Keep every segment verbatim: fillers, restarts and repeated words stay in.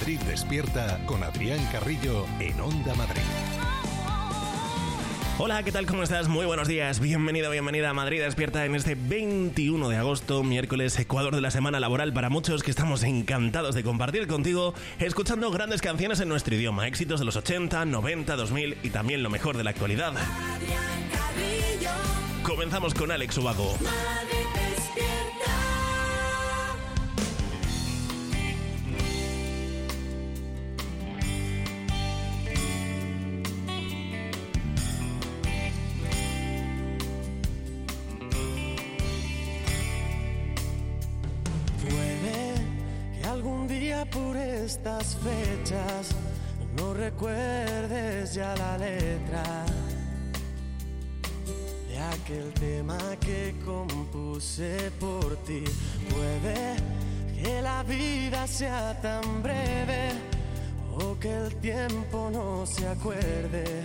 Madrid Despierta con Adrián Carrillo en Onda Madrid. Hola, ¿qué tal? ¿Cómo estás? Muy buenos días. Bienvenido, bienvenida a Madrid Despierta en este veintiuno de agosto, miércoles, Ecuador de la semana laboral para muchos, que estamos encantados de compartir contigo, escuchando grandes canciones en nuestro idioma, éxitos de los ochenta, noventa, dos mil y también lo mejor de la actualidad. Comenzamos con Alex Ubago. Por estas fechas no recuerdes ya la letra de aquel tema que compuse por ti. Puede que la vida sea tan breve o que el tiempo no se acuerde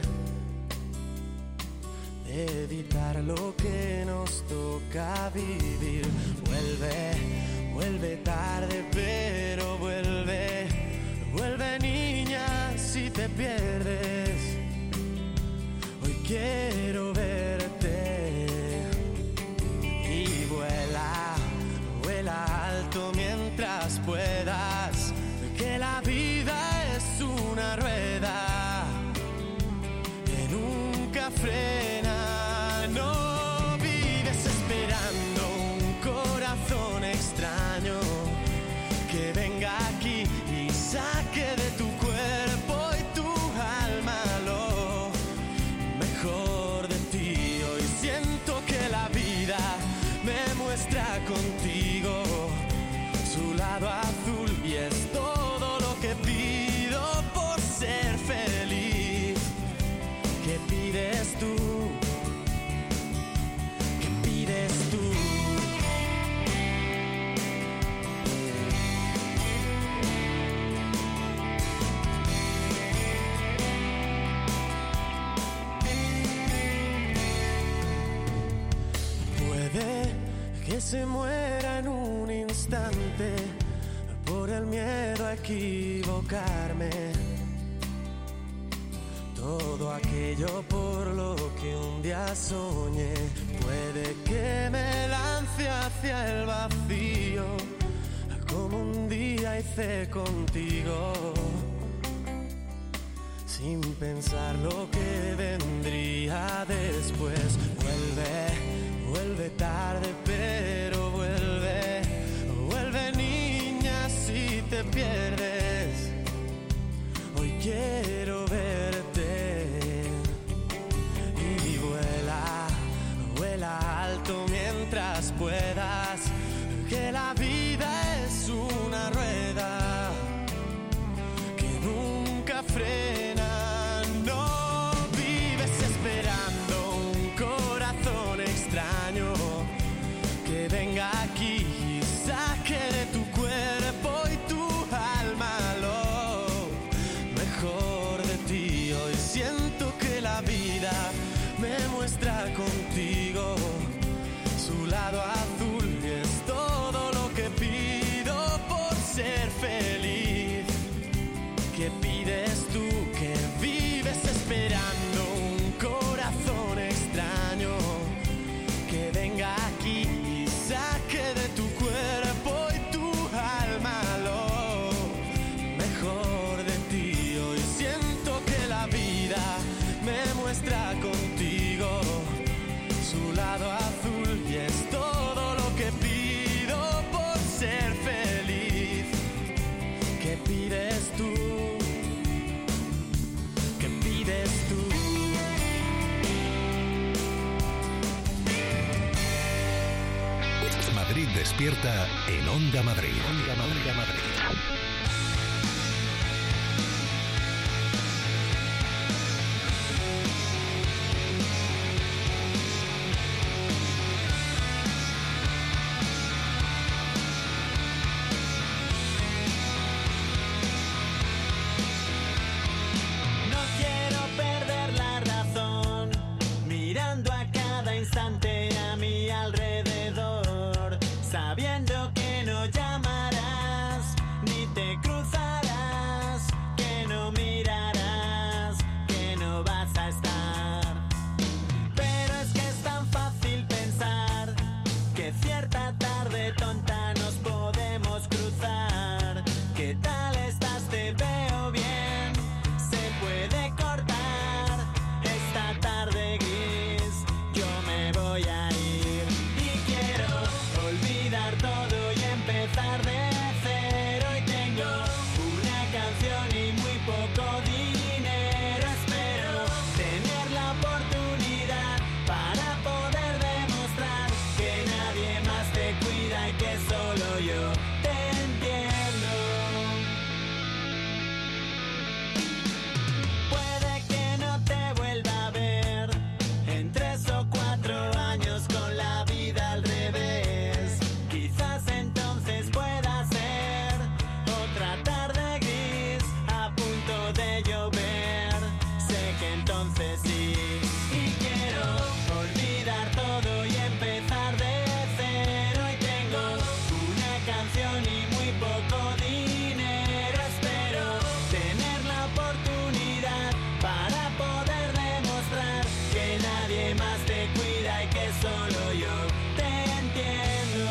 de evitar lo que nos toca vivir. Vuelve Vuelve tarde, pero vuelve, vuelve niña si te pierdes. Hoy quiero verte y vuela, vuela alto mientras puedas, que la vida es una rueda que nunca frena. No vives esperando un corazón extraño que venga aquí y saque de tu cuerpo y tu alma lo mejor de ti. Hoy siento que la vida me muestra contigo su lado azul y es todo lo que pido por ser feliz. ¿Qué pides tú? ¿Qué pides tú? Que se muera en un instante por el miedo a equivocarme. Todo aquello por lo que un día soñé puede que me lance hacia el vacío, como un día hice contigo, sin pensar lo que vendría después. Vuelve Vuelve tarde, pero vuelve, vuelve niña si te pierdes. Hoy quiero verte y vuela, vuela alto mientras puedas, que la vida es una rueda que nunca frena. No vives esperando un corazón extraño que venga aquí y saque de tu cuerpo y tu alma lo mejor de ti. Hoy siento que la vida me muestra contigo su lado azul y es todo lo que pido por ser feliz. ¿Qué pides tú? Que vives esperando un corazón extraño que venga aquí y saque de tu cuerpo y tu alma lo mejor de ti. Hoy siento que la vida me muestra contigo su lado azul y es todo lo que pido por ser feliz. ¿Qué pides tú? ¿Qué pides tú? Madrid Despierta en Onda Madrid. Onda Madrid, Madrid. sabiendo que no llamarás ni te cruzarás. yo te entiendo. Puede que no te vuelva a ver en tres o cuatro años con la vida al revés. Quizás entonces pueda ser otra tarde gris a punto de llover. Sé que entonces sí. Y quiero olvidar todo y empezar de cero. Y tengo una canción y muy poco dinero. Espero tener la oportunidad para poder demostrar que nadie más te cuida y que solo yo te entiendo.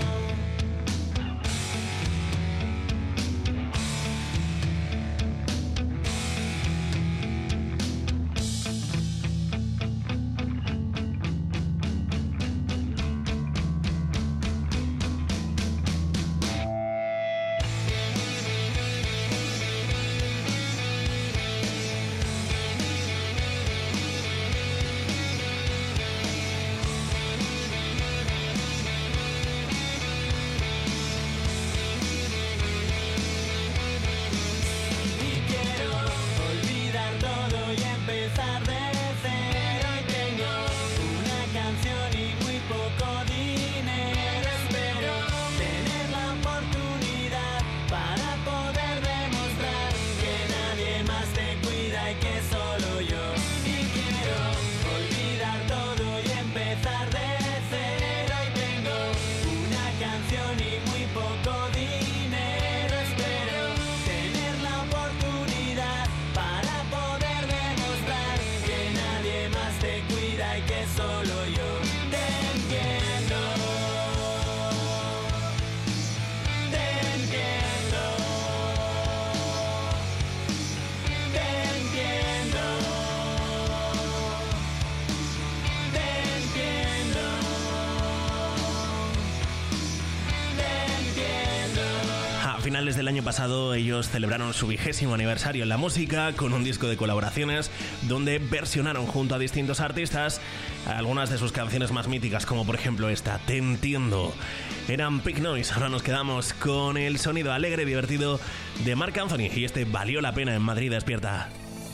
Y quiero olvidar todo y empezar de cero. Y tengo una canción y muy poco dinero. Espero tener la oportunidad para poder demostrar que nadie más te cuida y que solo yo. Y quiero olvidar todo y empezar de cero. Y tengo una canción y muy poco dinero. Espero tener la oportunidad para poder demostrar que nadie más te cuida y que solo yo te entiendo. Te entiendo. Te entiendo. Te entiendo. Te entiendo. A finales del año pasado ellos celebraron su vigésimo aniversario en la música con un disco de colaboraciones donde versionaron junto a distintos artistas algunas de sus canciones más míticas, como por ejemplo esta, Te entiendo. Eran Pink Noise. Ahora nos quedamos con el sonido alegre y divertido de Marc Anthony y este Valió la pena en Madrid Despierta.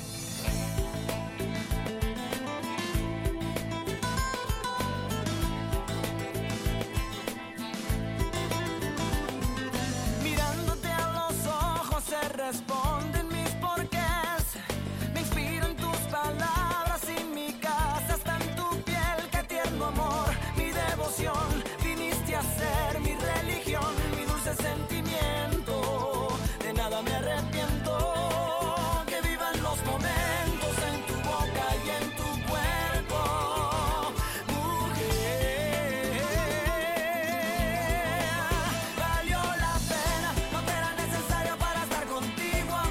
Mirándote a los ojos se responden mis porqués. Me inspiran tus palabras y mi casa está en tu piel. Qué tierno amor, mi devoción. Viniste a ser mi religión, mi dulce sentimiento. De nada me arrepiento. Que vivan los momentos en tu boca y en tu cuerpo. Mujer, valió la pena, no era necesario para estar contigo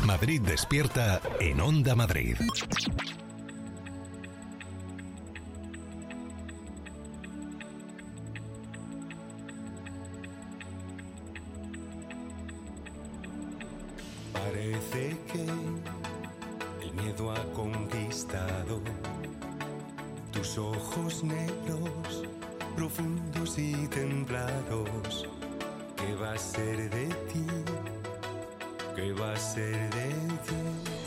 Madrid Despierta en Onda Madrid. Parece que el miedo ha conquistado tus ojos negros, profundos y templados. ¿Qué va a ser de ti? ¿Qué va a ser de ti?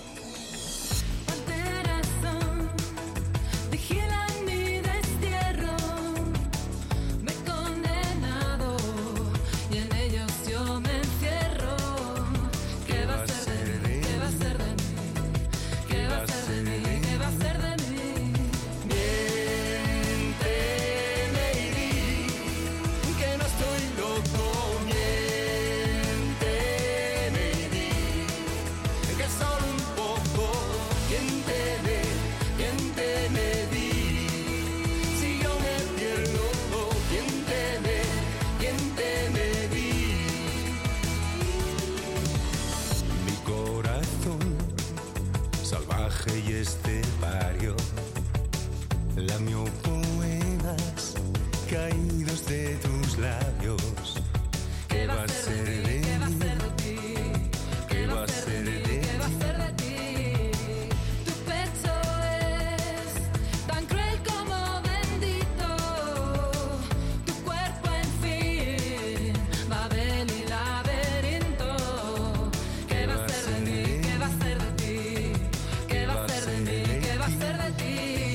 Y este barrio lamió poemas caídos de tus labios. ¿Qué va a ser de ¿Qué va a ser de ti? ¿Qué va a ser de ti? ¿Qué va a ser de ti? Tu pecho es tan cruel como bendito. Tu cuerpo en fin, Babel y laberinto. ¿Qué va a ser de mí? ¿Qué va a ser de ti? ¿Qué va a ser de mí? ¿Qué va a ser de ti?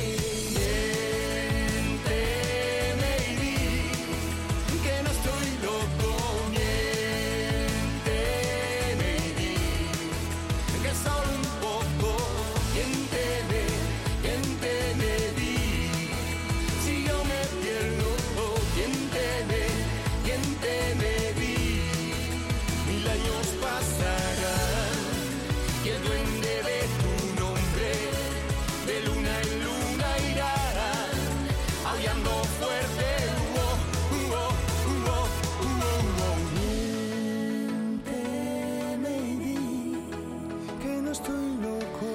Miénteme y di que no estoy loco. Miénteme y di que solo un poco. Miénteme, miénteme, di si yo me pierdo. Miénteme, miénteme, di mil años pasarán y el duende de tu nombre de luna en luna irá aullando fuerte. Oh, oh, oh, oh, oh. Miénteme y di que no estoy loco.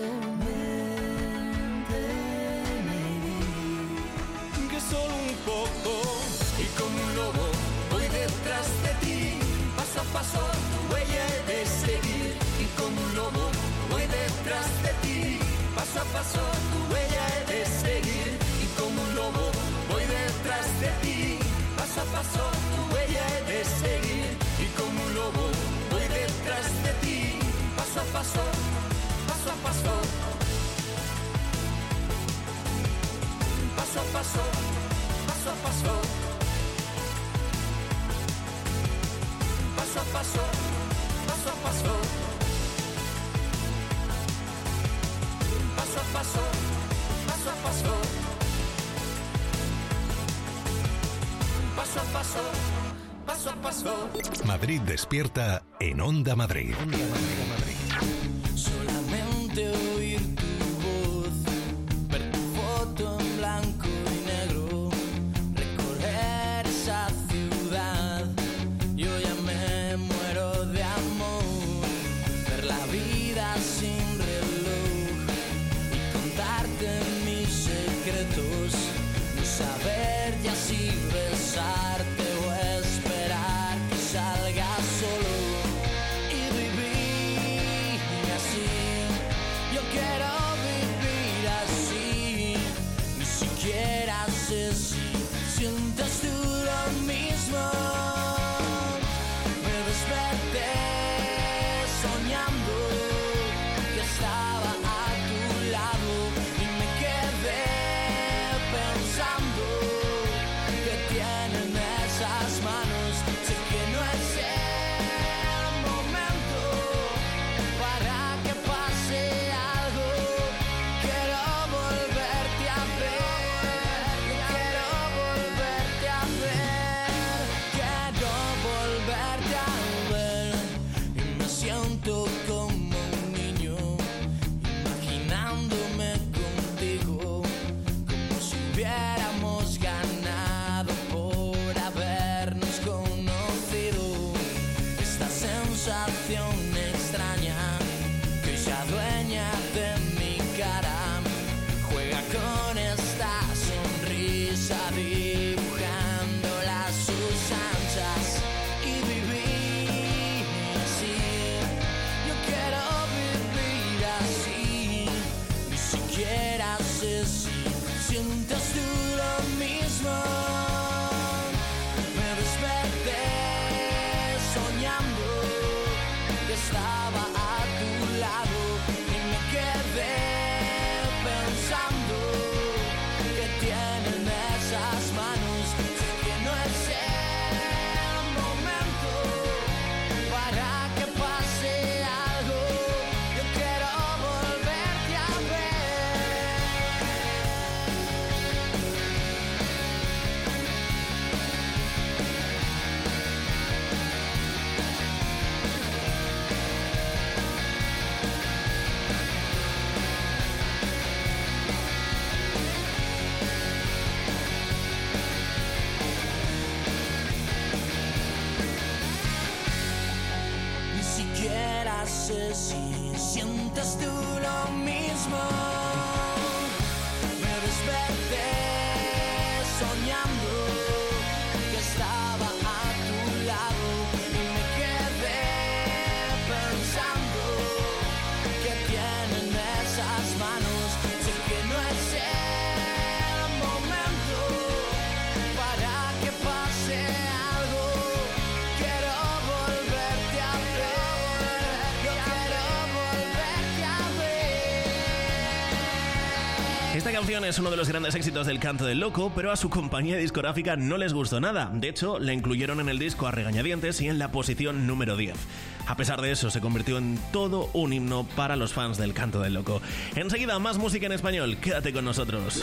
Miénteme y di que solo un poco. Y como un lobo voy detrás de ti, paso a paso tu huella he de seguir. Y como un lobo voy detrás de ti, paso a paso tu huella he de seguir. Y como un lobo voy detrás de ti, paso a paso tu huella he de seguir. Y como un lobo voy detrás de ti, paso a paso, paso a paso, paso a paso, paso a paso, paso a paso, paso a paso. Paso a paso, paso a paso, paso a paso, paso a paso. Madrid Despierta en Onda Madrid. Solamente oír tu voz, ver tu foto en blanco y negro, recorrer esa ciudad. Yo ya me muero de amor, ver la vida sin reloj y contarte mis secretos, no saber ya si besarte o esperar que salga solo y vivir así. Yo quiero vivir así, ni siquiera sé si sientes tú lo mismo. Me desperté soñando que estaba a tu lado y me quedé pensando que tienen esas manos. Sé que no es el momento para que pase algo. Quiero volverte a ver, quiero volverte a ver. sé si sientes tú lo mismo. Me desperté soñando que estaba a tu lado y me quedé pensando que tienen esas manos. Sé que no es el momento para que pase algo. Quiero volverte a ver, yo quiero volverte a ver. Esta canción es uno de los grandes éxitos del Canto del Loco, pero a su compañía discográfica no les gustó nada. De hecho, la incluyeron en el disco a regañadientes y en la posición número diez. A pesar de eso, se convirtió en todo un himno para los fans del Canto del Loco. Enseguida, más música en español. Quédate con nosotros.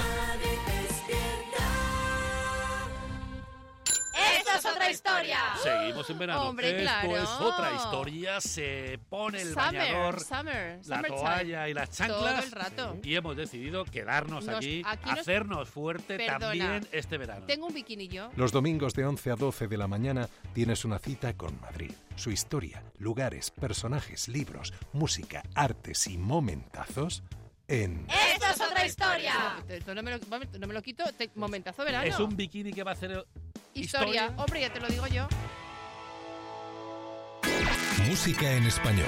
¡Esto es otra historia! Seguimos en verano. Hombre, Esto claro. es otra historia. Se pone el Summer, bañador, summer, la summertime. toalla y las chanclas. Todo el rato. Y hemos decidido quedarnos Nos- aquí, aquí nos- hacernos fuerte Perdona. también este verano. Tengo un bikini yo. Los domingos de once a doce de la mañana tienes una cita con Madrid. Su historia, lugares, personajes, libros, música, artes y momentazos en... ¡Esto es otra historia! No, no, me, lo, no me lo quito. Te- momentazo verano. Es un bikini que va a hacer Historia. historia. Hombre, ya te lo digo yo. Música en español.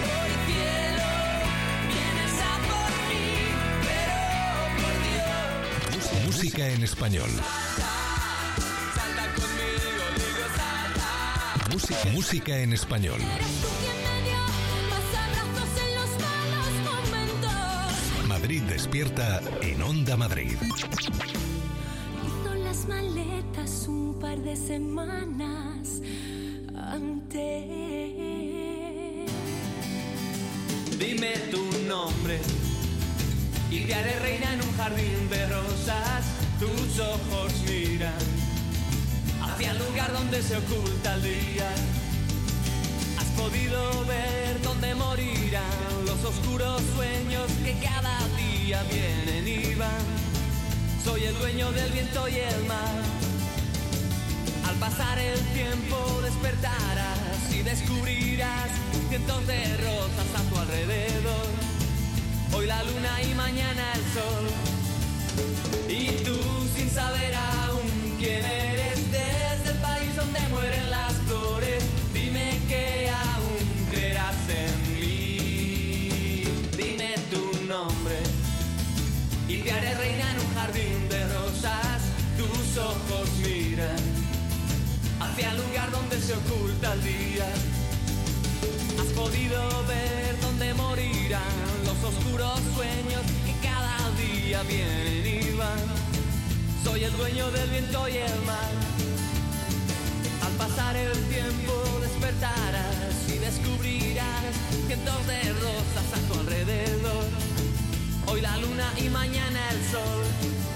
Música en español. Música, música en español. Madrid despierta en Onda Madrid. Hizo las maletas un par de semanas antes. Dime tu nombre y te haré reina en un jardín de rosas. Tus ojos miran hacia el lugar donde se oculta el día. Has podido ver dónde morirán los oscuros sueños que cada día vienen y van. Soy el dueño del viento y el mar. Al pasar el tiempo despertarás y descubrirás cientos de rosas a tu alrededor. Hoy la luna y mañana el sol. Y tú sin saber aún quién eres, desde el país donde mueren las flores, dime que aún creerás en mí. Dime tu nombre y te haré reina en un jardín de rosas. Tus ojos miran hacia el lugar donde se oculta el día. Has podido ver dónde morirán los oscuros sueños que cada día vienen y van. Soy el dueño del viento y el mar. Al pasar el tiempo despertarás y descubrirás cientos de rosas a tu alrededor. Hoy la luna y mañana el sol.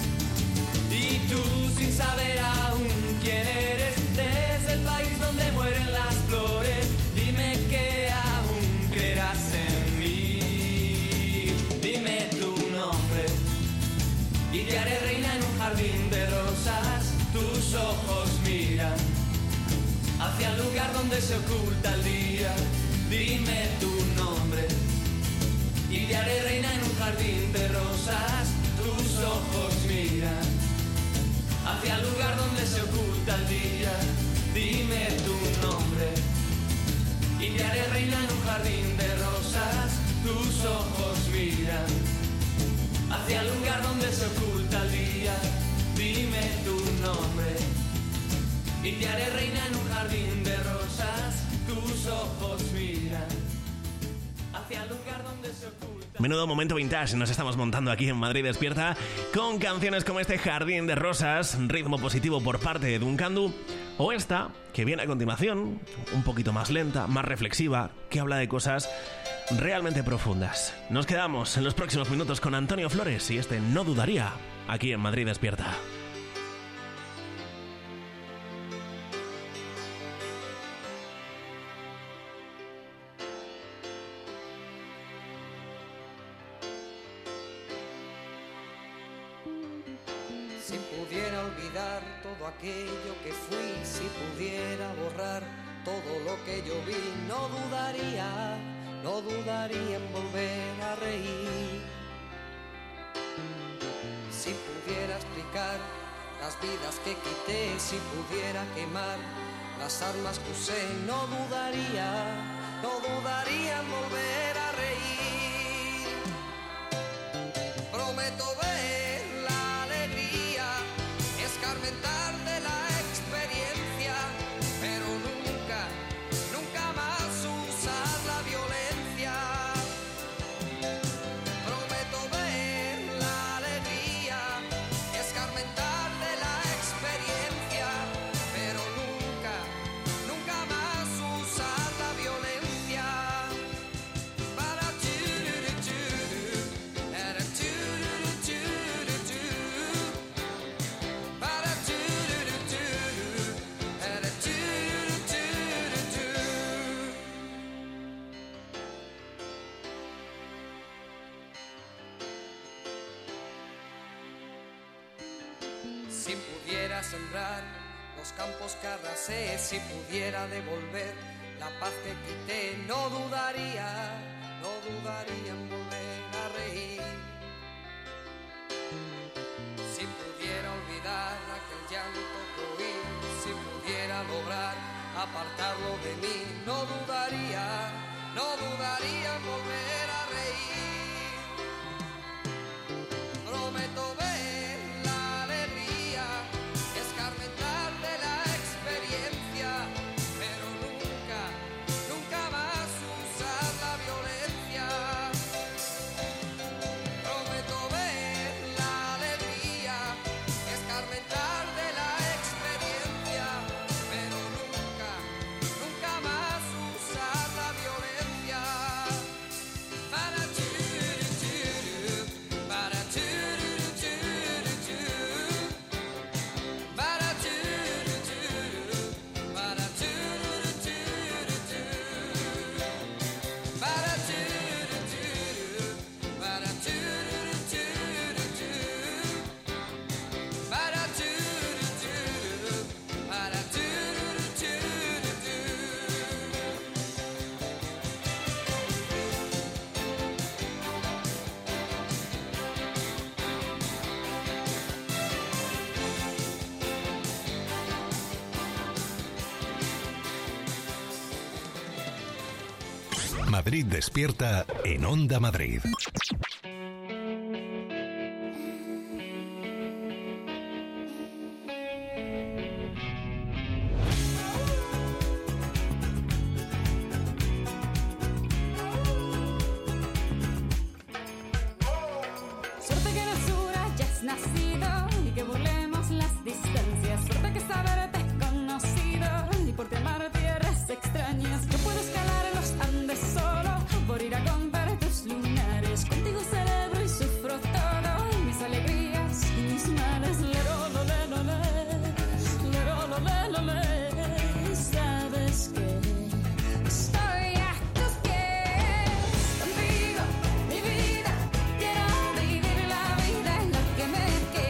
Y tú sin saber aún quién eres, desde el país donde mueren las flores, dime que aún creerás en mí. Dime tu nombre y te haré reina en un jardín de rosas. Tus ojos miran hacia el lugar donde se oculta el día. Dime tu nombre y te haré reina en un jardín de rosas. Tus ojos miran hacia el lugar donde se oculta el día. Dime tu nombre y te haré reina en un jardín de rosas. Tus ojos miran hacia el lugar donde se oculta el día. Dime tu nombre y te haré reina en un jardín de rosas. Tus ojos miran hacia el lugar donde se oculta. Menudo momento vintage nos estamos montando aquí en Madrid Despierta, con canciones como este Jardín de Rosas, ritmo positivo por parte de Duncandu, o esta, que viene a continuación, un poquito más lenta, más reflexiva, que habla de cosas realmente profundas. Nos quedamos en los próximos minutos con Antonio Flores y este No Dudaría, aquí en Madrid Despierta. Si pudiera olvidar todo aquello que fui, si pudiera borrar todo lo que yo vi, no dudaría no dudaría en volver a reír. Si pudiera explicar las vidas que quité, si pudiera quemar las armas que usé, no dudaría, no dudaría en volver a reír. Prometo ver la alegría, escarmentar de la experiencia, pero nunca, nunca más usar la violencia. Prometo ver la alegría, escarmentar de la experiencia, pero nunca, nunca más usar la violencia. Para si pudiera sembrar los campos que arrasé, si pudiera devolver la paz que quité, no dudaría, no dudaría en volver a reír. Si pudiera olvidar aquel llanto que oí, si pudiera lograr apartarlo de mí, no dudaría, no dudaría en volver a reír. Prometo ver la alegría, escarmentar de la experiencia, pero nunca, nunca más usar la violencia. Prometo ver la alegría, escarmentar de la experiencia, pero nunca, nunca más usar la violencia. Para Madrid despierta en Onda Madrid. Suerte que en el sur hayas nacido y que burlemos las distancias. Suerte que saberte es conocido y por ti amar tierras extrañas. Yo puedo escalar en los Andes solo por ir a comprar tus lunares. Contigo celebro y sufro todo, mis alegrías y mis males. Lero, lo, le, lo, le. Lero, lo, le, lo, le. Sabes que estoy a tus pies. Contigo, mi vida, quiero vivir la vida, es lo que me queda.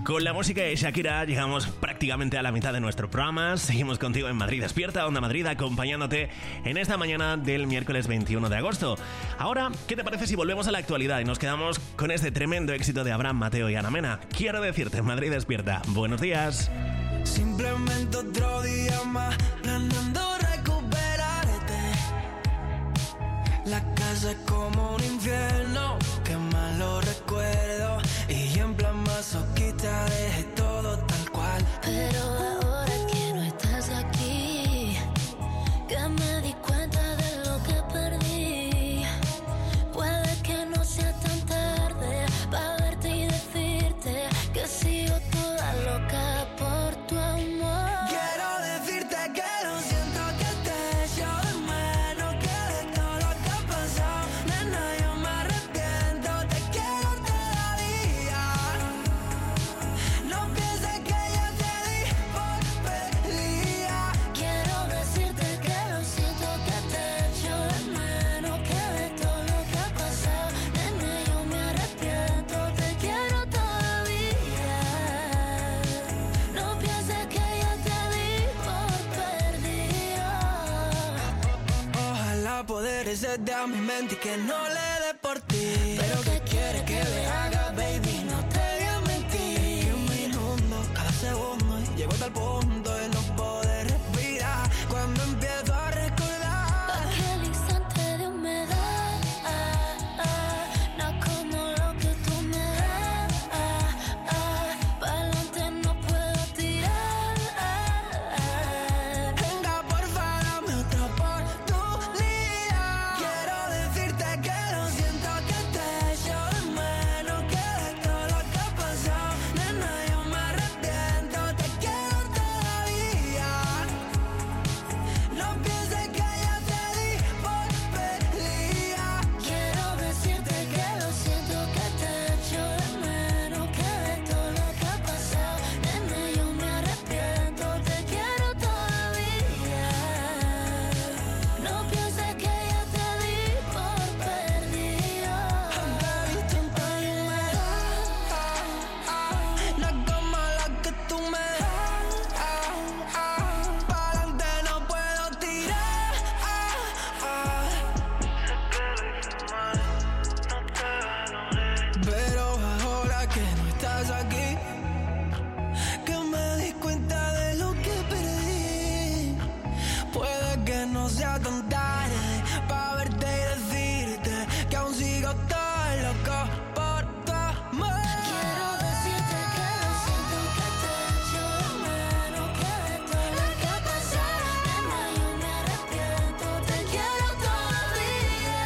Con la música de Shakira llegamos prácticamente a la mitad de nuestro programa. Seguimos contigo en Madrid Despierta, Onda Madrid, acompañándote en esta mañana del miércoles veintiuno de agosto. Ahora, ¿qué te parece si volvemos a la actualidad y nos quedamos con este tremendo éxito de Abraham Mateo y Ana Mena? Quiero decirte, Madrid Despierta, buenos días. Simplemente otro día más, planeando recuperarte. La casa es como un infierno, qué malo recuerdo. Y en plan masoquista dejé todo tal cual. Pero ahora que no estás aquí, que me di cuenta de lo que perdí. Puede que no sea tan tarde para verte y decirte que sigo toda loca por tu amor. Quiero decirte que lo siento, que te echo de menos, que de todo lo que ha pasado, nena, yo me arrepiento, te quiero todavía. No pienses que yo te di por perdida. Quiero decirte que lo siento, que te echo de menos, que de todo lo que ha pasado, nena, yo me arrepiento, te quiero todavía. No pienses que yo te di por perdido. Ojalá poder hacerte a mi mente y que no le dé por ti. Pero ¿qué quieres que le haga, baby? No te voy a mentir. Un minuto, cada segundo, y llego hasta el punto de no poder respirar. Cuando empiezo a recordar Aquel instante de humedad, no como lo que tú me das. Pa'lante no puedo tirar. Venga, porfa, dame otra oportunidad. Quiero decirte que lo siento, que te echo de menos, que de todo lo que ha pasado, nena, yo me arrepiento, te quiero todavía. No pienses que yo te di por perdida. Quiero decirte que lo siento, que te echo de menos, que de todo lo que ha pasado, nena, yo me arrepiento, te quiero todavía. No pienses que yo te di por perdido. Baby, tú me das, no es como la que tú me das. Pa'lante no puedo tirar. Pero ahora que no estás aquí, que me di cuenta de lo que perdí. Puede que no sea tan tarde para verte y decirte que aún sigo tan loco por tu amor. Quiero decirte que lo siento, que te echo de menos, que de todo lo que ha pasado, nena, yo me arrepiento, te quiero todavía.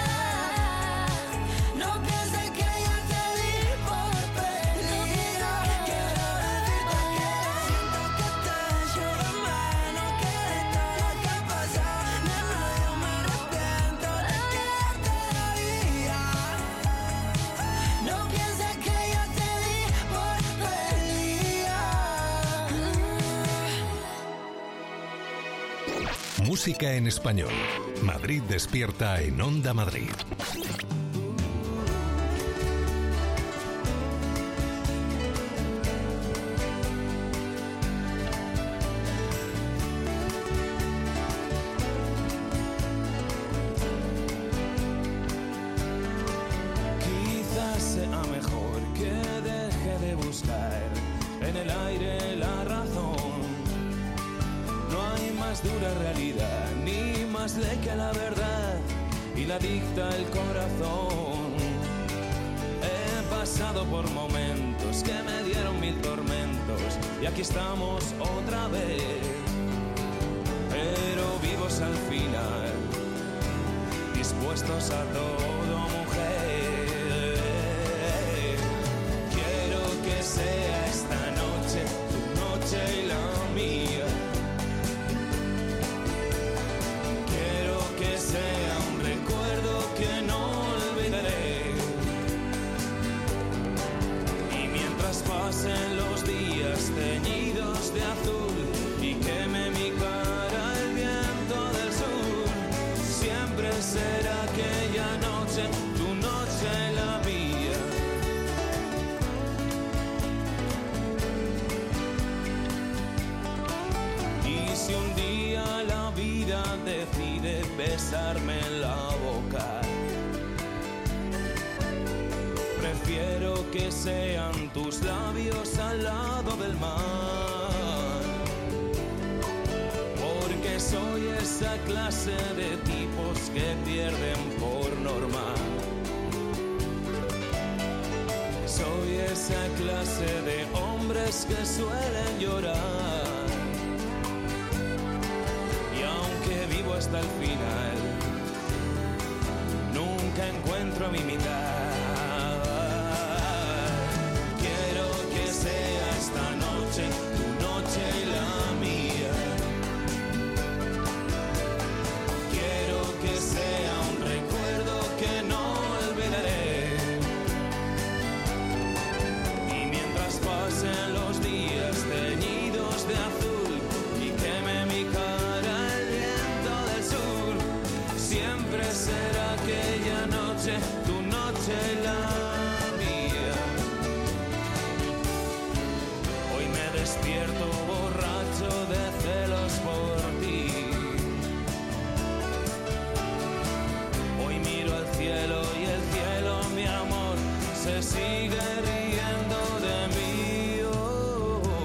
No pienses que yo te di por perdida. Quiero decirte que lo siento, que te echo de menos, que de todo lo que ha pasado, nena, yo me arrepiento, te quiero todavía. No pienses que yo te di por perdida. Música en español. Madrid Despierta en Onda Madrid. Quizás sea mejor que deje de buscar en el aire la razón. No hay más dura realidad, ni más ley que la verdad, y la dicta el corazón. He pasado por momentos que me dieron mil tormentos, y aquí estamos otra vez, pero vivos al final, dispuestos a todo, mujer. Quiero que sea esta noche tu noche y la mía. Quiero que sea un recuerdo que no olvidaré. Y mientras pasen los días teñidos de azul y queme mi cara el viento del sur, siempre será aquella noche, tu noche besarme en la boca. Prefiero que sean tus labios al lado del mar, porque soy esa clase de tipos que pierden por norma. Soy esa clase de hombres que suelen llorar, y aunque vivo hasta el final, nunca encuentro a mi mitad. Quiero que sea esta noche tu noche y la mía. Quiero que sea un recuerdo que no olvidaré. Y mientras pasen los días teñidos de azul y queme mi cara el viento del sur, siempre será aquella noche tu noche y la mía. Hoy me despierto borracho de celos por ti. Hoy miro al cielo y el cielo, mi amor, se sigue riendo de mí. Oh, oh.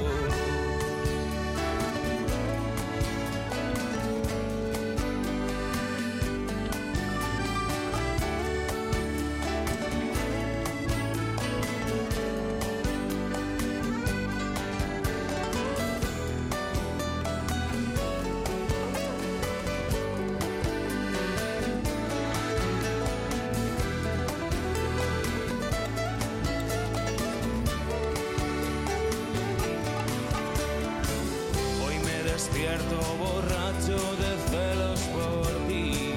Hoy me despierto borracho de celos por ti.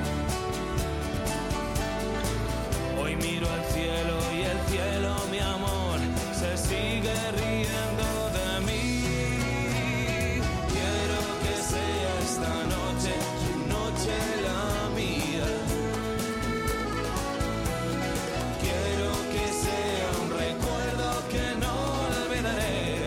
Hoy miro al cielo y el cielo, mi amor, se sigue riendo de mí. Quiero que sea esta noche tu noche y la mía. Quiero que sea un recuerdo que no olvidaré.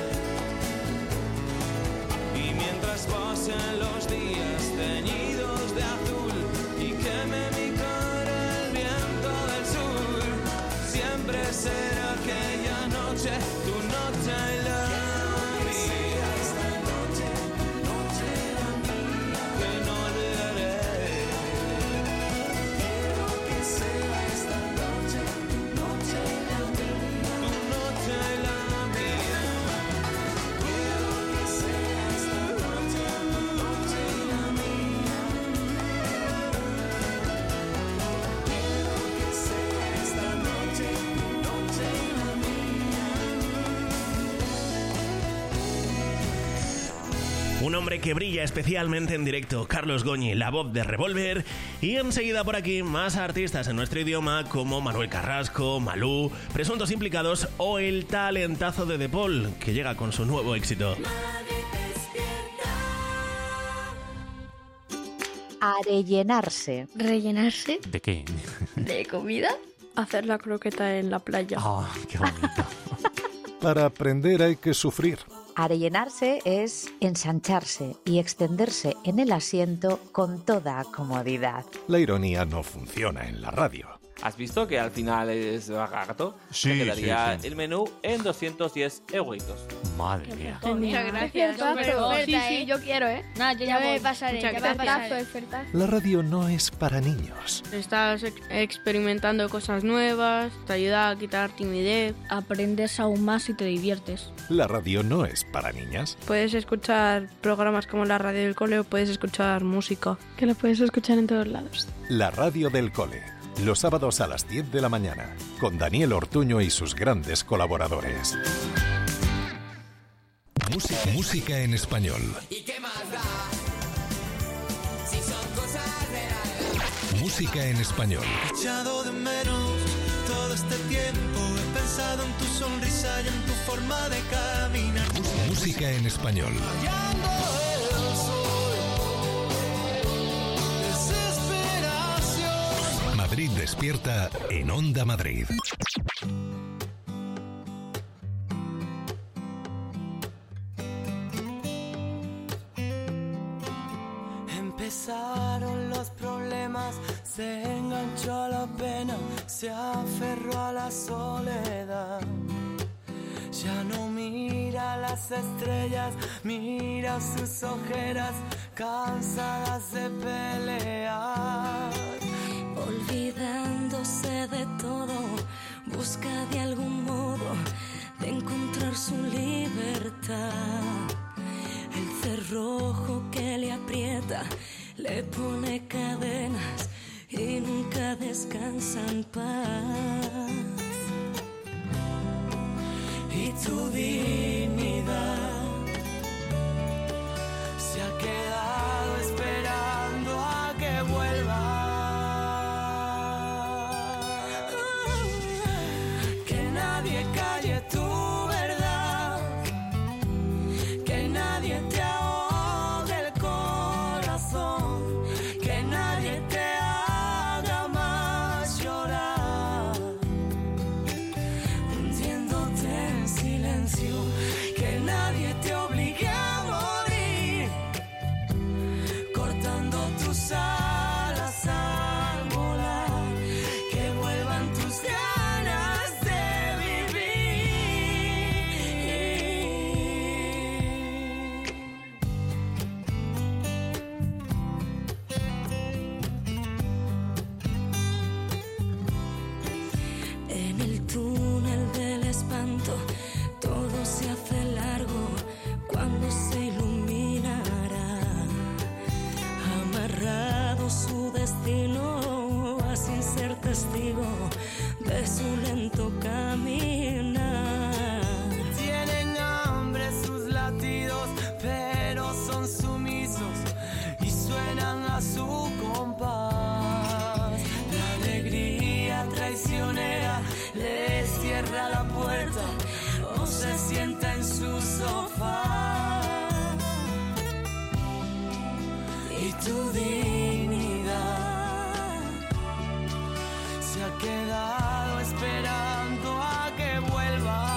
Y mientras pasen los días teñidos de azul y queme mi cara el viento del sur, siempre será aquella noche tu noche y la mía. Esta noche tu noche y la mía, que no olvidaré. Quiero que sea esta noche tu noche y la mía, tu noche y la mía. Quiero que sea esta noche tu noche y la mía. Quiero que sea esta noche tu noche y la mía. Un hombre que brilla especialmente en directo, Carlos Goñi, la voz de Revolver. Y enseguida por aquí más artistas en nuestro idioma como Manuel Carrasco, Malú, presuntos implicados o el talentazo de De Paul, que llega con su nuevo éxito. Arellenarse. ¿Rellenarse? ¿De qué? ¿De comida? Hacer la croqueta en la playa. Ah, qué bonito. Para aprender hay que sufrir. Arellenarse es ensancharse y extenderse en el asiento con toda comodidad. La ironía no funciona en la radio. ¿Has visto que al final es barato? Sí, Te quedaría sí, sí. el menú en doscientos diez euritos. Madre mía. Muchas gracias. Ofertazo. Súper Sí, oferta, sí, ¿eh? yo quiero, ¿eh? No, yo Ya ya me voy. pasaré, Muchas ya gracias. ofertazo, ofertazo. La radio no es para niños. Estás ex- experimentando cosas nuevas, te ayuda a quitar timidez. Aprendes aún más y te diviertes. La radio no es para niñas. Puedes escuchar programas como la radio del cole o puedes escuchar música. Que lo puedes escuchar en todos lados. La radio del cole. Los sábados a las diez de la mañana. Con Daniel Ortuño y sus grandes colaboradores. Música, música en español. ¿Y qué más da? Si son cosas de la... Música en español. He echado de menos todo este tiempo. He pensado en tu sonrisa y en tu forma de caminar. Música en español. Rayando el sol. Desesperación. Madrid despierta en Onda Madrid. Empezaron los se aferró a la soledad. Ya no mira las estrellas, mira sus ojeras cansadas de pelear. Olvidándose de todo, busca de algún modo de encontrar su libertad. El cerrojo que le aprieta le pone cadenas y nunca descansa en paz. Y tu dignidad se ha quedado esperando a que vuelva. Que nadie calle tu verdad, que nadie te ahogue el corazón, que nadie te haga más llorar, hundiéndote en silencio, que nadie te obligue a morir, cortando tus alas al volar, que vuelvan tus ganas de vivir. En el túnel del espanto todo se hace largo cuando se iluminará. Amarrado su destino a sin ser testigo de su lento caminar. Tienen hambre sus latidos, pero son sumisos y suenan a su compás. La alegría traicionera les cierra la puerta o se sienta en su sofá. Y tu dignidad se ha quedado esperando a que vuelva.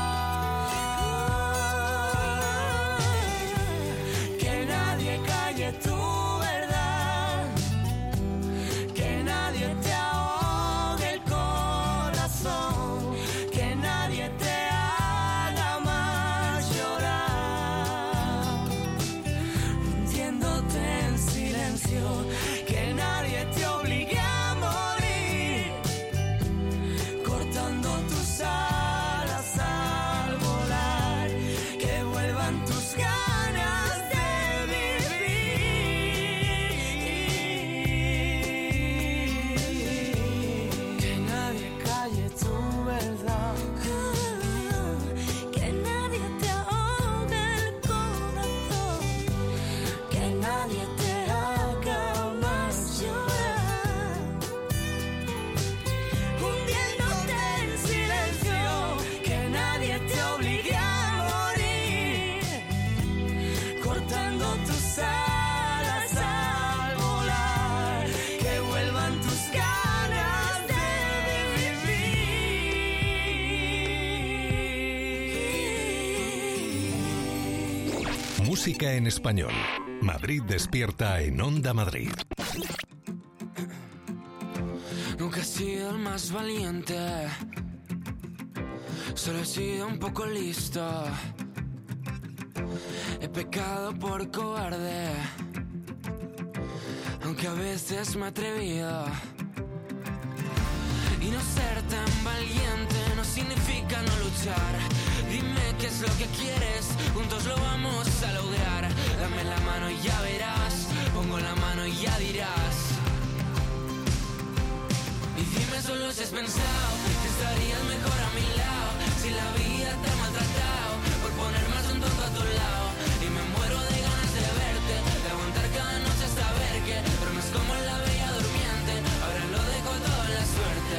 Que nadie calle tu verdad, que nadie te ahogue el corazón, que nadie te haga más llorar, hundiéndote en silencio, que nadie te obligue a morir, cortando tus alas al volar, que vuelvan tus ganas de vivir. Que nadie calle tu verdad, que nadie te ahogue el corazón, que nadie te haga más llorar, hundiéndote en silencio, que nadie te obligue a morir, cortando tus alas al volar, que vuelvan tus ganas de vivir. Música en español. Madrid despierta en Onda Madrid. Nunca he sido el más valiente, solo he sido un poco listo. He pecado por cobarde, aunque a veces me he atrevido. Y no ser tan valiente no significa no luchar. Dime qué es lo que quieres, juntos lo vamos a lograr. Dame la mano y ya verás, pongo la mano y ya dirás. Y dime solo si has pensado que estarías mejor a mi lado, si la vida te ha maltratado por poner más un tonto a tu lado. Y me muero de ganas de verte, de aguantar cada noche hasta ver que duermes como en la bella durmiente. Ahora lo dejo todo en la suerte.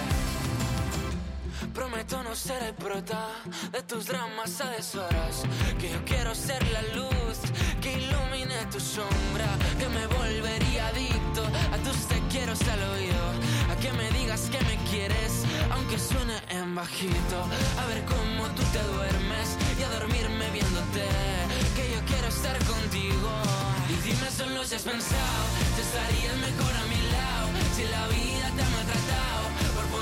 Prometo no ser el prota de tus dramas a deshoras, que yo quiero ser la luz que ilumine tu sombra, que me volvería adicto a tus te quiero al oído, a que me digas que me quieres, aunque suene en bajito, a ver cómo tú te duermes y a dormirme viéndote, que yo quiero estar contigo. Y dime solo si has pensado, si estarías mejor a mi lado, si la vida te ha maltratado por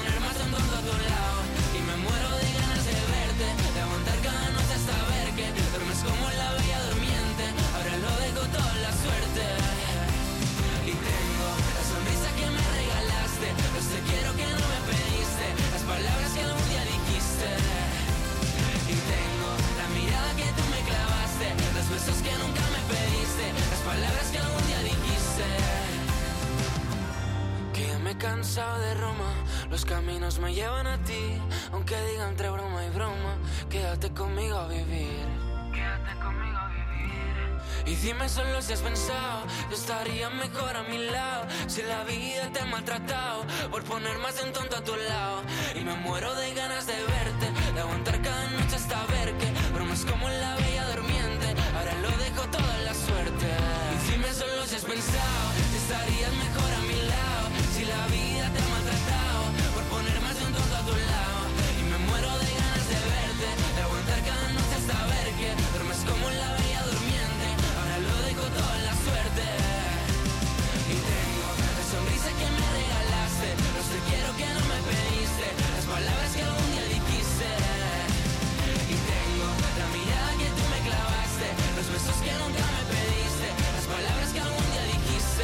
caminos me llevan a ti. Aunque diga entre broma y broma, quédate conmigo a vivir. Quédate conmigo a vivir. Y dime solo si has pensado que estarías mejor a mi lado. Si la vida te ha maltratado por poner más de un tonto a tu lado. Y me muero de ganas de verte, de aguantar cada noche hasta ver que bromas como la bella durmiente. Ahora lo dejo todo en la suerte. Y dime solo si has pensado que estarías mejor a mi lado. Si la vida te ha maltratado por poner más de un tonto a tu lado. Y me muero de ganas de verte, de aguantar cada noche hasta ver que duermes como la bella durmiente. Ahora lo dejo todo en la suerte. Y tengo la sonrisa que me regalaste, los te quiero que no me pediste, las palabras que algún día dijiste. Y tengo la mirada que tú me clavaste, los besos que nunca me pediste, las palabras que algún día dijiste.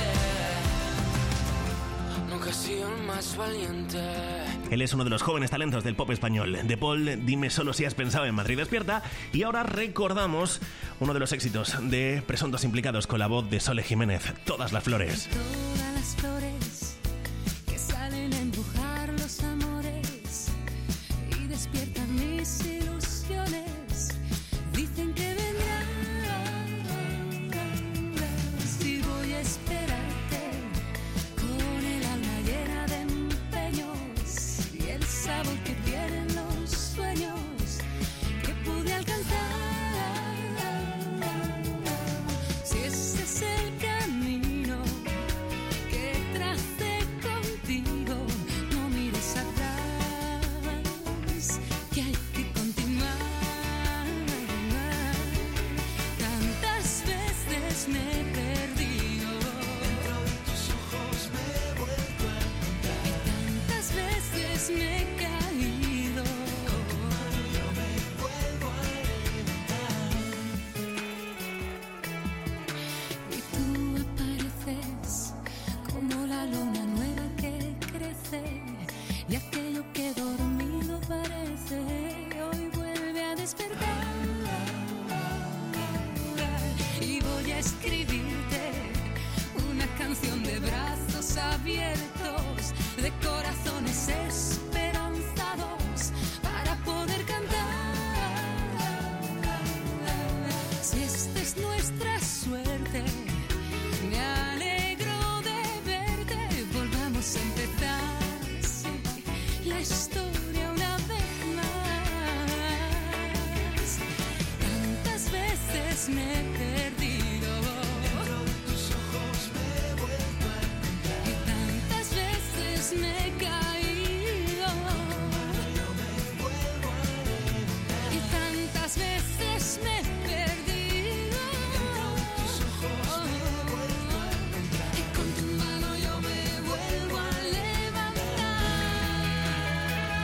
Nunca he sido el más valiente. Él es uno de los jóvenes talentos del pop español. De Paul, dime solo si has pensado en Madrid Despierta. Y ahora recordamos uno de los éxitos de Presuntos Implicados con la voz de Sole Jiménez, Todas las flores. Todas las flores que salen a embrujar los amores y despiertan mis ilusiones. Dicen que vendrán y voy a esperarte con el alma llena de empeños y el sabor que tienen los sueños que pude alcanzar. Si ese es el camino que tracé contigo, no mires atrás, que hay que continuar. Tantas veces me he perdido, dentro de tus ojos me he vuelto a encontrar, y tantas veces me he caído, yo me vuelvo a levantar. Y tú apareces como la luna nueva que crece, y aquello que dormido parece hoy vuelve a despertar. Y voy a escribirte una canción de brazos abiertos, de corazones esperanzados, para poder cantar. Si esta es nuestra suerte, me alegro de verte. Volvamos a empezar, sí, la historia una vez más. Tantas veces me he perdido, dentro de tus ojos me he vuelto a encontrar, y tantas veces me he caído, yo me vuelvo a levantar, y tantas veces me he perdido, dentro de tus ojos me he vuelto a encontrar, y con tu mano yo me vuelvo a levantar.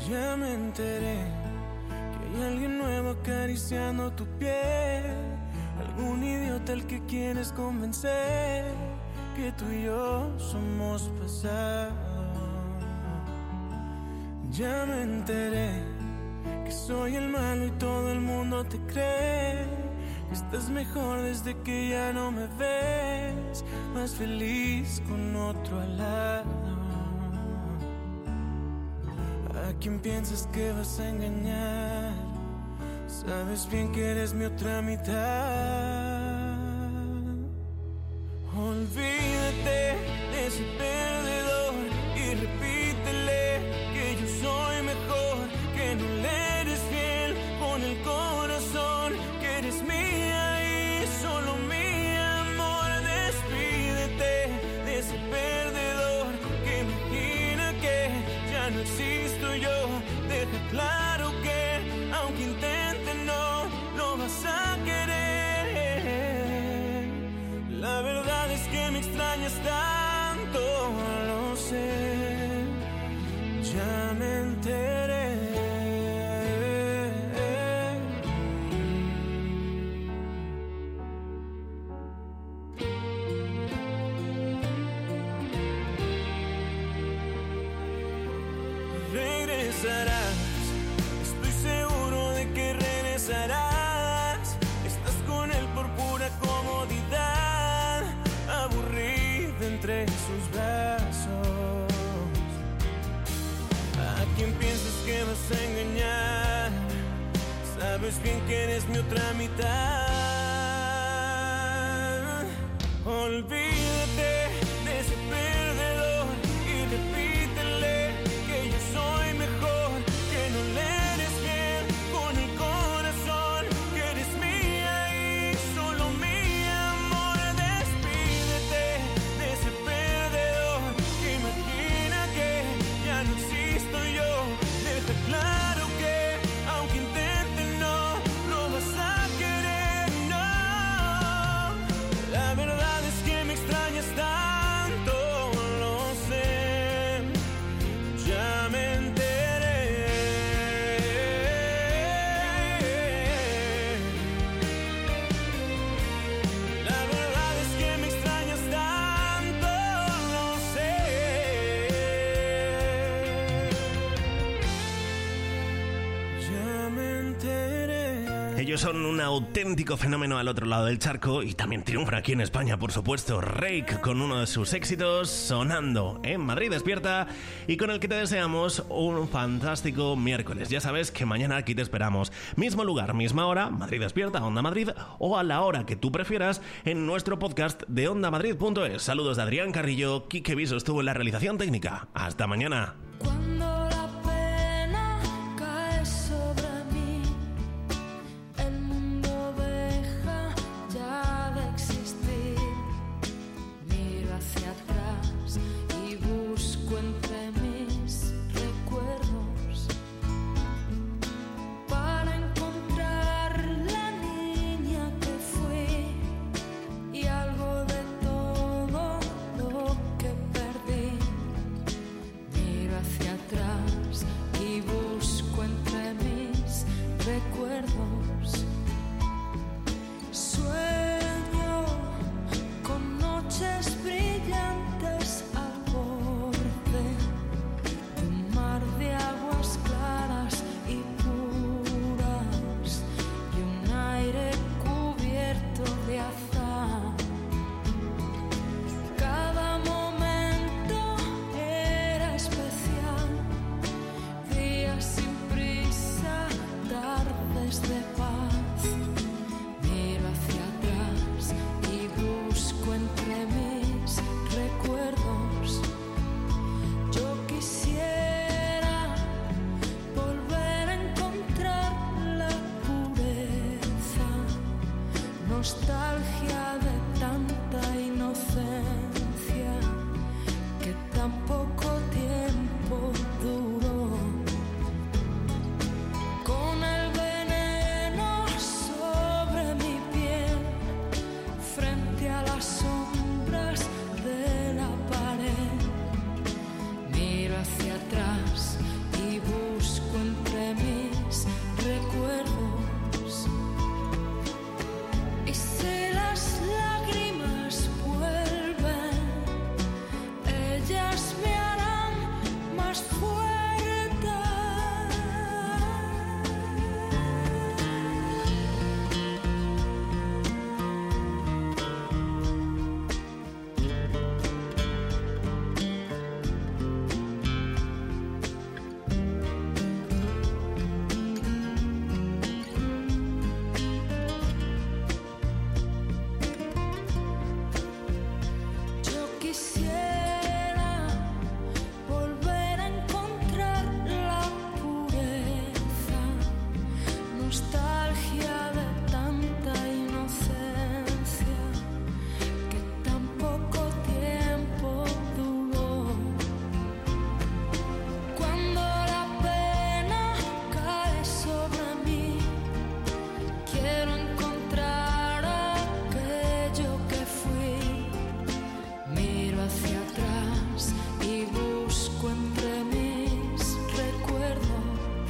Ya me enteré que hay alguien nuevo acariciando tu piel, algún idiota al que quieres convencer que tú y yo somos pasado. Ya me enteré que soy el malo y todo el mundo te cree, que estás mejor desde que ya no me ves, más feliz con otro al lado. ¿A quién piensas que vas a engañar? Sabes bien que eres mi otra mitad. Olvídate de ese perdedor y repítele que yo soy mejor, que no le eres fiel con el corazón, que eres mía y solo mi amor. Despídete de ese perdedor que imagina que ya no existo yo. Deja claro que aunque intente no lo vas a querer. La verdad es que me extrañas tanto, lo sé, ya me enteré. Regresarás, estoy seguro de que regresarás. Estás con él por pura comodidad, aburrida entre sus brazos. ¿A quién piensas que vas a engañar? Sabes bien que eres mi otra mitad. Olvídate de ese perdedor y repítele que yo soy mejor, que no le eres fiel con el corazón, que eres mía y solo mi amor. Despídete de ese perdedor que imagina que ya no existo yo. Deja claro que aunque intente no lo vas a querer, no. La verdad es que me extrañas tanto, lo sé, ya me enteré. La verdad es que me extrañas tanto, lo sé. Ya me enteré. Ellos son un auténtico fenómeno al otro lado del charco y también triunfan aquí en España, por supuesto. Rake con uno de sus éxitos sonando en Madrid Despierta y con el que te deseamos un fantástico miércoles. Ya sabes que mañana aquí te esperamos. Mismo lugar, misma hora, Madrid Despierta, Onda Madrid, o a la hora que tú prefieras en nuestro podcast de onda madrid punto es. Saludos de Adrián Carrillo, Quique Viso estuvo en la realización técnica. Hasta mañana. Cuando la pena cae sobre mí, el mundo deja ya de existir. Miro hacia atrás y busco entre mis recuerdos para encontrar la niña que fui y algo de todo lo que perdí. Miro hacia atrás y busco entre mis recuerdos. Sueño con noches brillantes al borde de un mar de aguas claras y puras y un aire cubierto de azahar. Cada momento era especial, días sin prisa, tardes de paz. Miro hacia atrás y busco entre mis recuerdos. Yo quisiera volver a encontrar la pureza, nostalgia de tanta inocencia que tan poco tiempo duró. Con el veneno sobre mi piel, frente a las sombras de la pared, miro hacia atrás y busco nostalgia de tanta inocencia que tan poco tiempo duró. Cuando la pena cae sobre mí, quiero encontrar aquello que fui. Miro hacia atrás y busco entre mis recuerdos.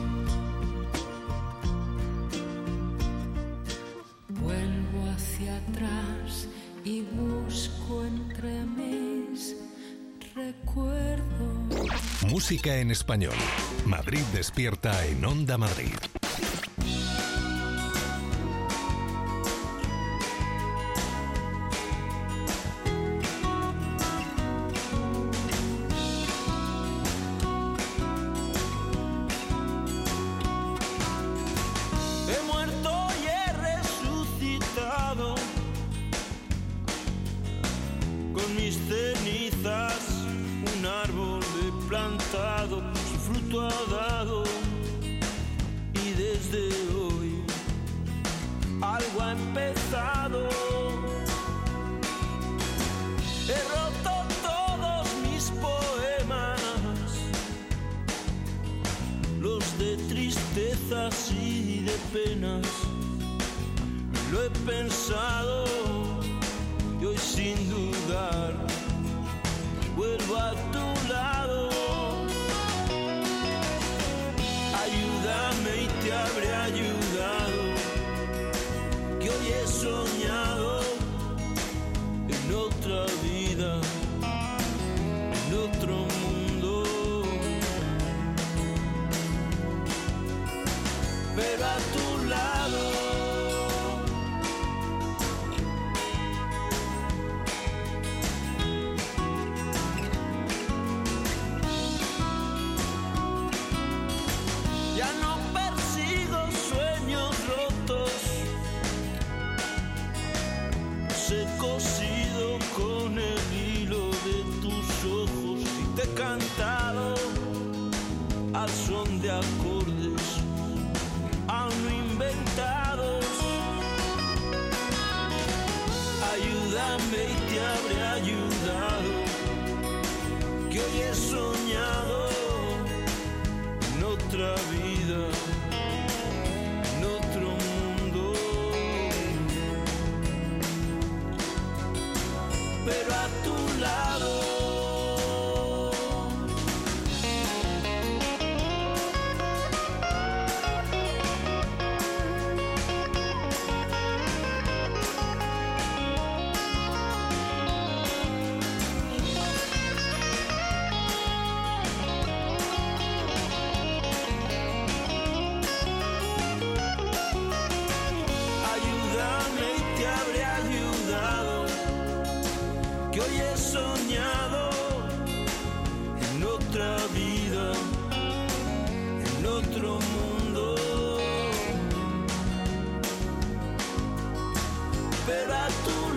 Vuelvo hacia atrás y busco entre mis recuerdos. Música en español. Madrid despierta en Onda Madrid. He muerto y he resucitado con mis cenizas. Un árbol he plantado, su fruto ha dado, y desde hoy algo ha empezado. He roto todos mis poemas, los de tristezas y de penas. Lo he pensado y hoy sin dudar vuelvo a tu lado. Ayúdame y te habré ayudado, que hoy he soñado en otra vida, en otro mundo. Pero a tu lado. Ya no persigo sueños rotos, los he cosido con el hilo de tus ojos y te he cantado al son de acordes aún no inventados. Ayúdame y te habré ayudado, que hoy he soñado en otra vida, en otro mundo. Pero a tu lado. Hoy he soñado en otra vida, en otro mundo. Pero a tu